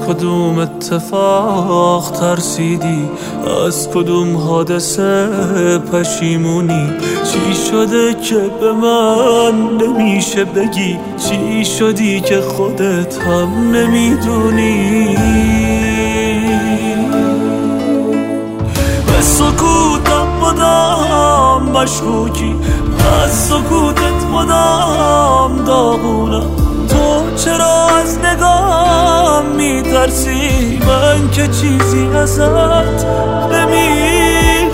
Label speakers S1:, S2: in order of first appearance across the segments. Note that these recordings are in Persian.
S1: کدوم اتفاق ترسیدی؟ از کدوم حادثه پشیمونی؟ چی شده که به من نمیشه بگی؟ چی شدی که خودت هم نمیدونی؟ به سکوتم مدام مشکوکی، از سکوتت مدام داغونم. تو چرا از نگام میترسی؟ من که چیزی ازت نمیدونم.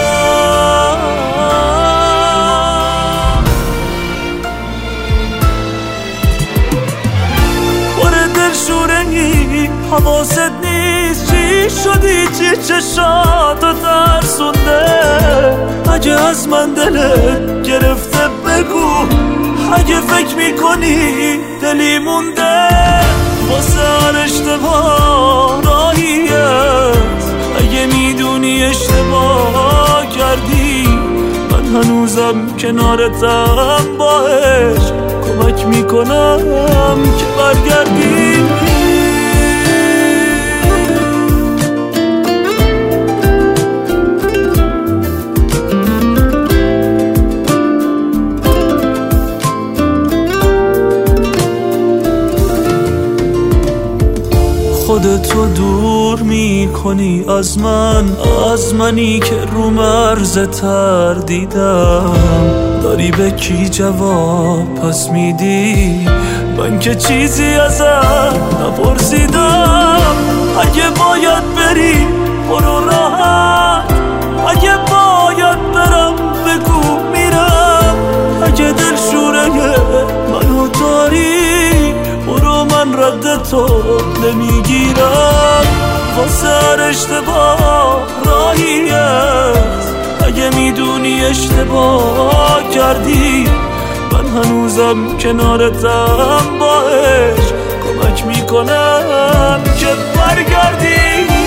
S1: پر دلشوره‌ای حواست نیست چی شدی؟ چی چشاتو ترسونده؟ اگه از من دلت گرفته بگو، اگه فکر میکنی دلی مونده واسه هر اشتباه راهی است. اگه میدونی اشتباه کردی من هنوزم کنارتم، با عشق کمک میکنم که برگردی. خودتو دور میکنی از من، از منی که رو مرز تردیدم. داری به کی جواب پس میدی؟ من که چیزی ازت نپرسیدم. اگه باید بری برو راحت، اگه باید برم بگو میرم. اگه دلشوره منو داری برو، من رد تو نمیگیرم. واسه هر اشتباه راهی است. اگه میدونی اشتباه کردی من هنوزم کنارتم، با عشق کمک میکنم که برگردی.